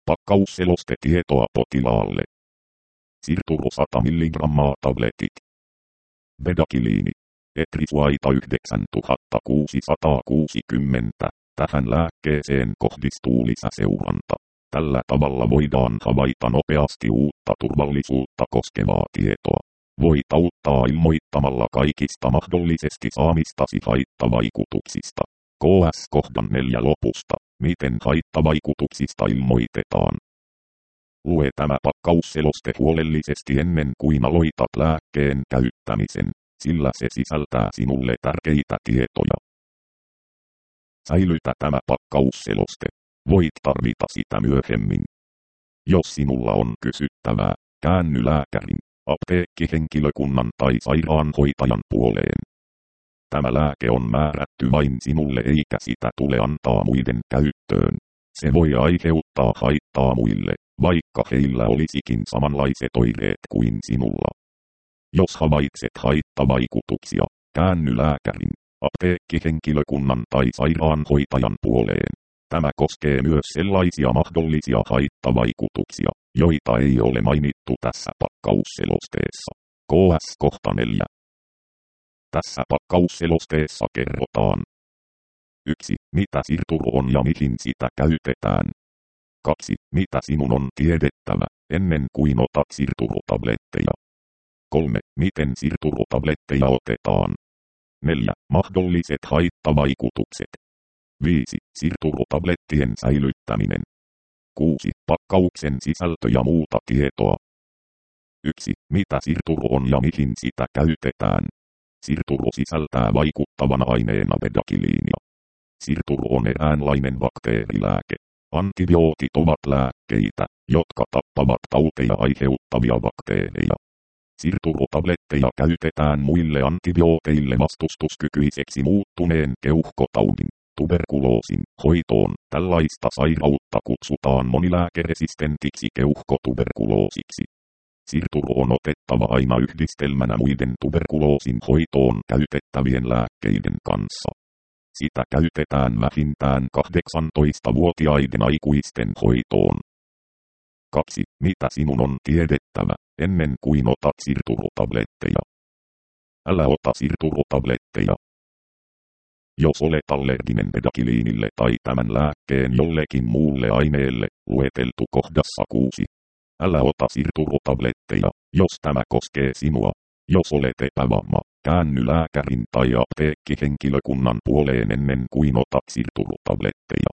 Pakkausselostetietoa potilaalle. Sirturo 100 mg tabletit. Bedakiliini. Etrisuaita 9660. Tähän lääkkeeseen kohdistuu lisäseuranta. Tällä tavalla voidaan havaita nopeasti uutta turvallisuutta koskevaa tietoa. Voit auttaa ilmoittamalla kaikista mahdollisesti saamistasi haittavaikutuksista. KS-kohdan 4 lopusta. Miten haittavaikutuksista ilmoitetaan? Lue tämä pakkausseloste huolellisesti ennen kuin aloitat lääkkeen käyttämisen, sillä se sisältää sinulle tärkeitä tietoja. Säilytä tämä pakkausseloste. Voit tarvita sitä myöhemmin. Jos sinulla on kysyttävää, käänny lääkärin, apteekkihenkilökunnan tai sairaanhoitajan puoleen. Tämä lääke on määrätty vain sinulle eikä sitä tule antaa muiden käyttöön. Se voi aiheuttaa haittaa muille, vaikka heillä olisikin samanlaiset oireet kuin sinulla. Jos havaitset haittavaikutuksia, käänny lääkärin, apteekkihenkilökunnan tai sairaanhoitajan puoleen. Tämä koskee myös sellaisia mahdollisia haittavaikutuksia, joita ei ole mainittu tässä pakkausselosteessa. KS-kohta 4. Tässä pakkausselosteessa kerrotaan: 1. Mitä Sirturo on ja mihin sitä käytetään. 2. Mitä sinun on tiedettävä, ennen kuin otat Sirturo-tabletteja. 3. Miten Sirturo-tabletteja otetaan. 4. Mahdolliset haittavaikutukset. 5. Sirturo-tablettien säilyttäminen. 6. Pakkauksen sisältö ja muuta tietoa. 1. Mitä Sirturo on ja mihin sitä käytetään. Sirturo sisältää vaikuttavana aineena bedakiliinia. Sirturo on eräänlainen bakteerilääke. Antibiootit ovat lääkkeitä, jotka tappavat tauteja aiheuttavia bakteereja. Sirturo-tabletteja käytetään muille antibiooteille vastustuskykyiseksi muuttuneen keuhkotaudin, tuberkuloosin, hoitoon. Tällaista sairautta kutsutaan monilääkeresistentiksi keuhkotuberkuloosiksi. Sirturo on otettava aina yhdistelmänä muiden tuberkuloosin hoitoon käytettävien lääkkeiden kanssa. Sitä käytetään vähintään 18-vuotiaiden aikuisten hoitoon. 2. Mitä sinun on tiedettävä, ennen kuin otat Sirturo-tabletteja. Älä ota Sirturo-tabletteja. Jos olet allerginen bedakiliinille tai tämän lääkkeen jollekin muulle aineelle, lueteltu kohdassa 6. Älä ota Sirturo-tabletteja, jos tämä koskee sinua. Jos olet epävamma, käänny lääkärin tai apteekkihenkilökunnan puoleen ennen kuin otat Sirturo-tabletteja.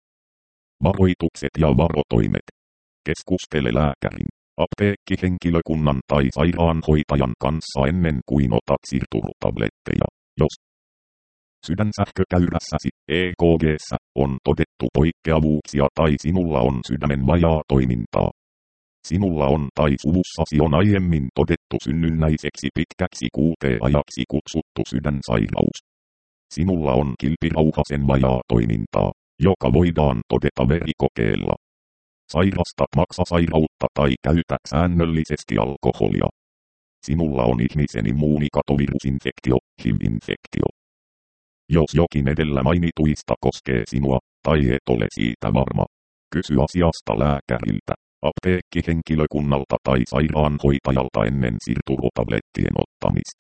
Varoitukset ja varotoimet. Keskustele lääkärin, apteekkihenkilökunnan tai sairaanhoitajan kanssa ennen kuin otat Sirturo-tabletteja. Jos sydänsähkökäyrässäsi, EKG:ssä, on todettu poikkeavuuksia tai sinulla on sydämen vajaatoimintaa. Sinulla on tai suvussasi on aiemmin todettu synnynnäiseksi pitkäksi QT-ajaksi kutsuttu sydänsairaus. Sinulla on kilpirauhasen vajaatoimintaa, joka voidaan todeta verikokeella. Sairastat maksasairautta tai käytät säännöllisesti alkoholia. Sinulla on ihmisen immuunikatovirusinfektio, HIV-infektio. Jos jokin edellä mainituista koskee sinua, tai et ole siitä varma, kysy asiasta lääkäriltä, apteekkihenkilökunnalta tai sairaanhoitajalta ennen Sirturo-tablettien ottamista.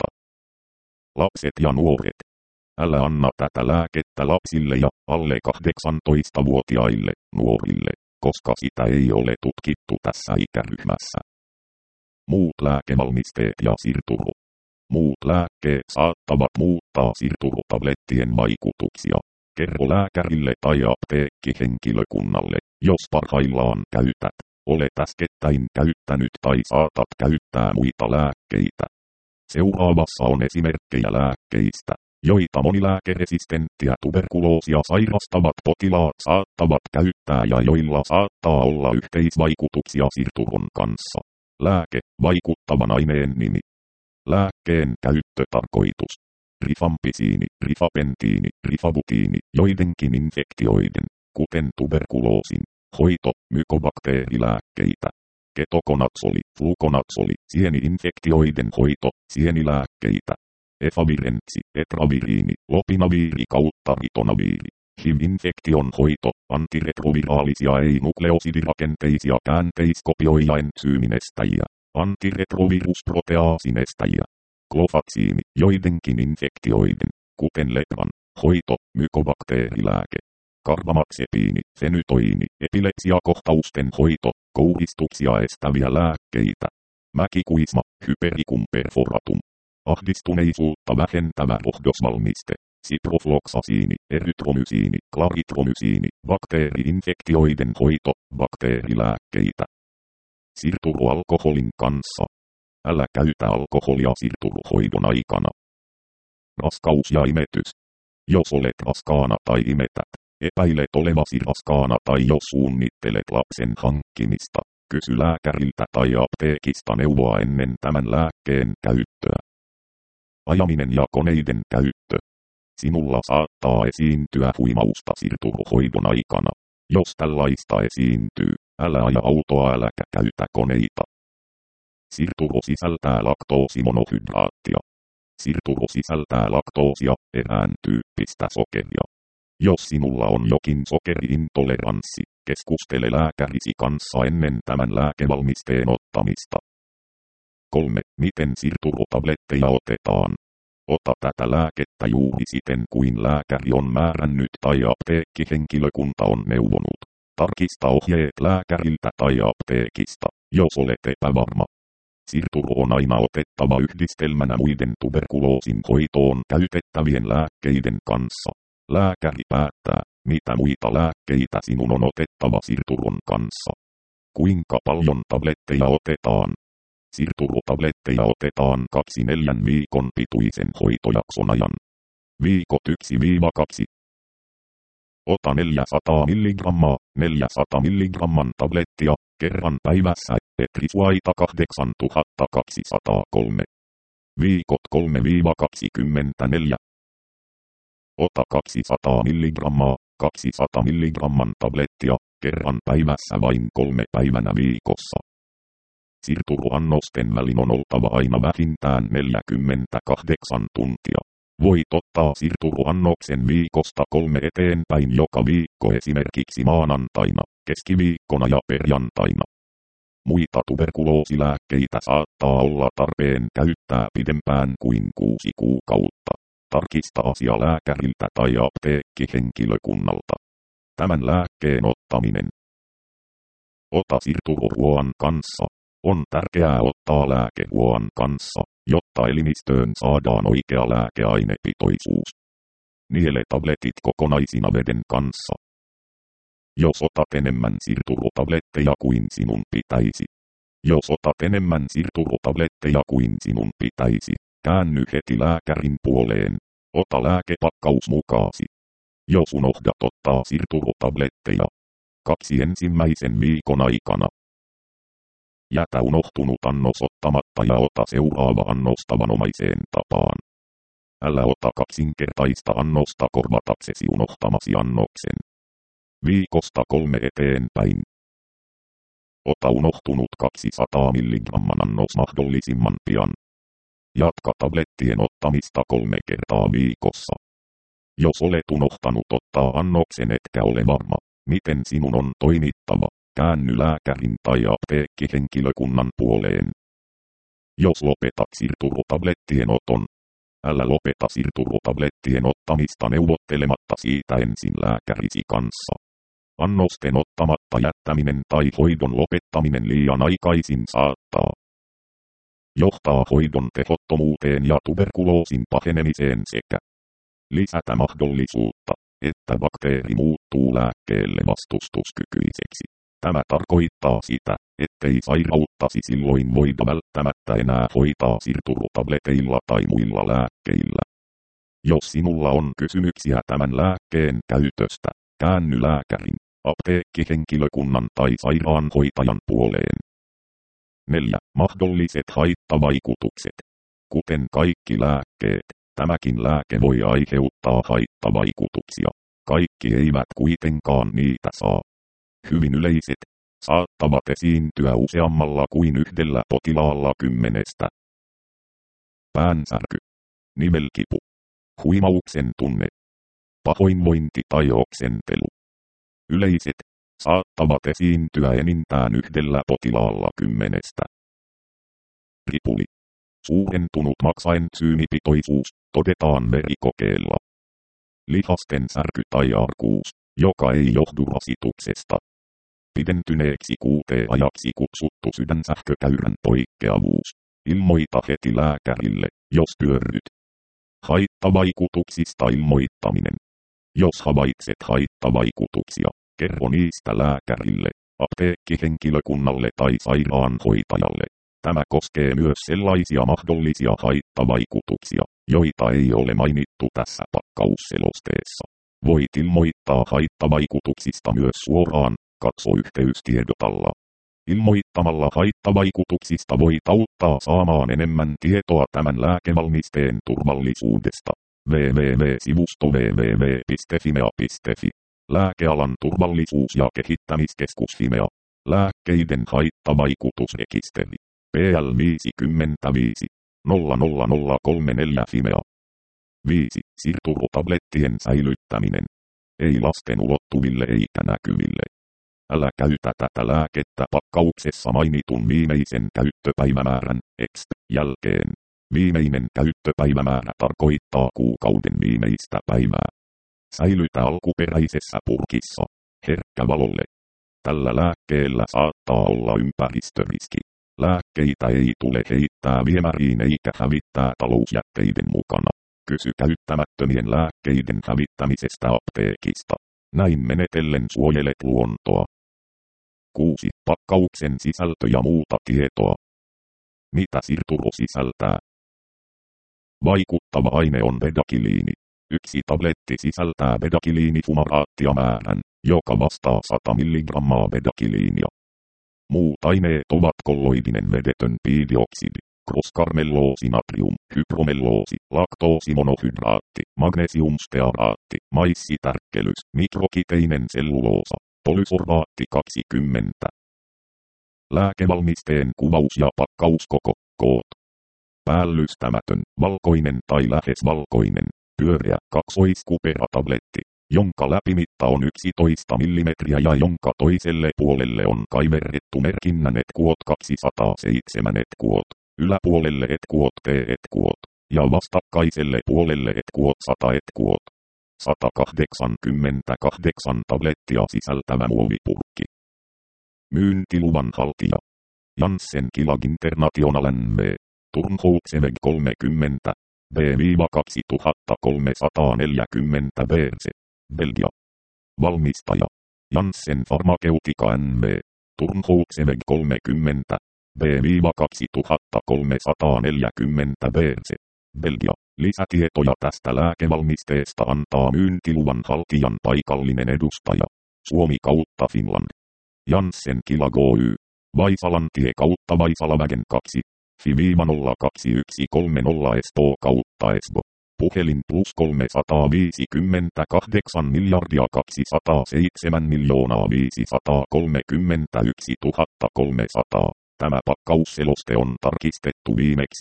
Lapset ja nuoret. Älä anna tätä lääkettä lapsille ja alle 18-vuotiaille nuorille, koska sitä ei ole tutkittu tässä ikäryhmässä. Muut lääkevalmisteet ja Sirturo. Muut lääkkeet saattavat muuttaa Sirturo-tablettien vaikutuksia. Kerro lääkärille tai apteekkihenkilökunnalle, jos parhaillaan käytät, olet äskettäin käyttänyt tai saatat käyttää muita lääkkeitä. Seuraavassa on esimerkkejä lääkkeistä, joita monilääkeresistenttiä tuberkuloosia sairastavat potilaat saattavat käyttää ja joilla saattaa olla yhteisvaikutuksia Sirturon kanssa. Lääke, vaikuttavan aineen nimi. Lääkkeen käyttötarkoitus. Rifampisiini, rifapentiini, rifabutiini, joidenkin infektioiden, kuten tuberkuloosin, hoito, mykobakteerilääkkeitä. Ketokonatsoli, flukonatsoli, sieni-infektioiden hoito, sienilääkkeitä. Efavirenssi, etraviriini, lopinaviiri kautta ritonaviiri. HIV-infektion hoito, antiretroviraalisia ei-nukleosidirakenteisia käänteiskopioija entsyyminestäjiä, antiretrovirusproteaasinestäjiä, klofatsiini, joidenkin infektioiden, kuten lepran, hoito, mykobakteerilääke, karbamaxepiini, fenytoini, epilepsiakohtausten hoito, kouristuksia estäviä lääkkeitä, mäkikuisma, hypericum perforatum, ahdistuneisuutta vähentävä rohdosvalmiste, ciprofloxasiini, erytromysiini, klaritromysiini, bakteeriinfektioiden hoito, bakteerilääkkeitä. Sirturu alkoholin kanssa. Älä käytä alkoholia sirturuhoidon aikana. Raskaus ja imetys. Jos olet raskaana tai imetät, epäilet olevasi raskaana tai jos suunnittelet lapsen hankkimista, kysy lääkäriltä tai apteekista neuvoa ennen tämän lääkkeen käyttöä. Ajaminen ja koneiden käyttö. Sinulla saattaa esiintyä huimausta sirturuhoidon aikana. Jos tällaista esiintyy, älä aja autoa äläkä käytä koneita. Sirturu sisältää laktoosimonohydraattia. Sirturu sisältää laktoosia, erään tyyppistä sokeria. Jos sinulla on jokin sokeriintoleranssi, keskustele lääkärisi kanssa ennen tämän lääkevalmisteen ottamista. 3. Miten sirturutabletteja otetaan? Ota tätä lääkettä juuri siten kuin lääkäri on määrännyt tai apteekkihenkilökunta on neuvonut. Tarkista ohjeet lääkäriltä tai apteekista, jos olet epävarma. Sirturu on aina otettava yhdistelmänä muiden tuberkuloosin hoitoon käytettävien lääkkeiden kanssa. Lääkäri päättää, mitä muita lääkkeitä sinun on otettava sirturun kanssa. Kuinka paljon tabletteja otetaan? Sirturutabletteja otetaan 2-4 viikon pituisen hoitojakson ajan. Viikot 1-2. Ota 400 mg, 400 mg tablettia, kerran päivässä, Petrisuaita 8203. Viikot 3-24. Ota 200 mg, 200 mg tablettia, kerran päivässä vain 3 päivänä viikossa. Sirturuannosten välin on oltava aina vähintään 48 tuntia. Voit ottaa sirturuannoksen viikosta 3 eteenpäin joka viikko esimerkiksi maanantaina, keskiviikkona ja perjantaina. Muita tuberkuloosilääkkeitä saattaa olla tarpeen käyttää pidempään kuin 6 kuukautta. Tarkista asia lääkäriltä tai apteekkihenkilökunnalta. Tämän lääkkeen ottaminen. Ota sirtururuoan kanssa. On tärkeää ottaa lääke ruoan kanssa, jotta elimistöön saadaan oikea lääkeainepitoisuus. Niele tabletit kokonaisina veden kanssa. Jos otat enemmän sirturutabletteja kuin sinun pitäisi. Jos otat enemmän sirturutabletteja kuin sinun pitäisi, käänny heti lääkärin puoleen. Ota lääkepakkaus mukaasi. Jos unohdat ottaa sirturutabletteja 2 ensimmäisen viikon aikana. Jätä unohtunut annos ottamatta ja ota seuraava annos tavanomaiseen tapaan. Älä ota kaksinkertaista annosta korvataksesi unohtamasi annoksen. Viikosta 3 eteenpäin. Ota unohtunut 200 mg annos mahdollisimman pian. Jatka tablettien ottamista 3 kertaa viikossa. Jos olet unohtanut ottaa annoksen etkä ole varma, miten sinun on toimittava, käänny lääkärin tai apteekkihenkilökunnan puoleen. Jos lopetat sirturutablettien oton, älä lopeta sirturutablettien ottamista neuvottelematta siitä ensin lääkärisi kanssa. Annosten ottamatta jättäminen tai hoidon lopettaminen liian aikaisin saattaa johtaa hoidon tehottomuuteen ja tuberkuloosin pahenemiseen sekä lisätä mahdollisuutta, että bakteeri muuttuu lääkkeelle vastustuskykyiseksi. Tämä tarkoittaa sitä, ettei sairauttasi silloin voida välttämättä enää hoitaa sirturutableteilla tai muilla lääkkeillä. Jos sinulla on kysymyksiä tämän lääkkeen käytöstä, käänny lääkärin, apteekkihenkilökunnan tai sairaanhoitajan puoleen. 4. Mahdolliset haittavaikutukset. Kuten kaikki lääkkeet, tämäkin lääke voi aiheuttaa haittavaikutuksia. Kaikki eivät kuitenkaan niitä saa. Hyvin yleiset, saattavat esiintyä useammalla kuin yhdellä potilaalla 10. Päänsärky, nivelkipu, huimauksen tunne, pahoinvointi tai oksentelu. Yleiset saattavat esiintyä enintään yhdellä potilaalla 10. Ripuli. Suurentunut maksaensyymipitoisuus todetaan verikokeella. Lihasten särky tai arkuus, joka ei johdu rasituksesta. Pidentyneeksi QT-ajaksi kutsuttu sydänsähkökäyrän poikkeavuus. Ilmoita heti lääkärille, jos pyörryt. Haittavaikutuksista ilmoittaminen. Jos havaitset haittavaikutuksia, kerro niistä lääkärille, apteekkihenkilökunnalle tai sairaanhoitajalle. Tämä koskee myös sellaisia mahdollisia haittavaikutuksia, joita ei ole mainittu tässä pakkausselosteessa. Voit ilmoittaa haittavaikutuksista myös suoraan, katso yhteystiedot alla. Ilmoittamalla haittavaikutuksista voit auttaa saamaan enemmän tietoa tämän lääkevalmisteen turvallisuudesta. www.sivusto www.fimea.fi. Lääkealan turvallisuus- ja kehittämiskeskus Fimea. Lääkkeiden haittavaikutusrekisteri. PL 55 00034 Fimea. 5. Sirturotablettien säilyttäminen. Ei lasten ulottuville eikä näkyville. Älä käytä tätä lääkettä pakkauksessa mainitun viimeisen käyttöpäivämäärän jälkeen. Viimeinen käyttöpäivämäärä tarkoittaa kuukauden viimeistä päivää. Säilytä alkuperäisessä purkissa, herkkä valolle. Tällä lääkkeellä saattaa olla ympäristöriski. Lääkkeitä ei tule heittää viemäriin eikä hävittää talousjätteiden mukana. Kysy käyttämättömien lääkkeiden hävittämisestä apteekista. Näin menetellen suojelet luontoa. 6. Pakkauksen sisältö ja muuta tietoa. Mitä sirturo sisältää? Vaikuttava aine on bedakiliini. Yksi tabletti sisältää bedakiliinifumaraattia määrän, joka vastaa 100 mg bedakiliinia. Muut aineet ovat kolloidinen vedetön piidioksidi, kroskarmelloosi natrium, hypromelloosi, laktoosimonohydraatti, magnesiumstearaatti, maissitärkkelys, mikrokiteinen selluloosa, polysorbaatti 20. Lääkevalmisteen kuvaus ja pakkauskoko, koot. Päällystämätön, valkoinen tai lähes valkoinen, pyöreä kaksoiskuperatabletti, jonka läpimitta on 11 mm ja jonka toiselle puolelle on kaiverrettu merkinnän etkuot 207 etkuot, yläpuolelle etkuot T etkuot, ja vastakkaiselle puolelle etkuot 100 etkuot. 188 tablettia sisältävä muovipurkki. Myyntiluvan haltija. Janssen Kilag International NV. Turnhoutseväg 30. B-2340 BRC. Belgia. Valmistaja. Janssen Pharmaceutica NV. Turnhoutseväg 30. B-2340 BRC. Belgia. Lisätietoja tästä lääkevalmisteesta antaa myyntiluvan haltijan paikallinen edustaja. Suomi kautta Finland. Janssen Kilag Oy. Vaisalantie kautta Vaisalavägen 2. Fi-02130 Espoo kautta Esbo. Puhelin plus 358 miljardia 207 miljoonaa 531 300. Tämä pakkausseloste on tarkistettu viimeksi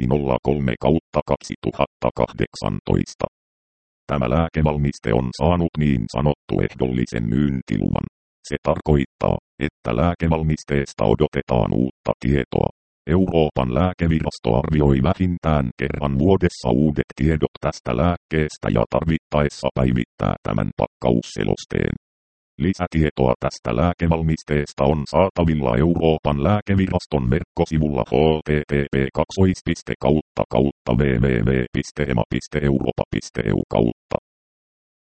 03/2018. Tämä lääkevalmiste on saanut niin sanottu ehdollisen myyntiluvan. Se tarkoittaa, että lääkevalmisteesta odotetaan uutta tietoa. Euroopan lääkevirasto arvioi vähintään kerran vuodessa uudet tiedot tästä lääkkeestä ja tarvittaessa päivittää tämän pakkausselosteen. Lisätietoa tästä lääkevalmisteesta on saatavilla Euroopan lääkeviraston verkkosivulla http://www.ema.europa.eu/.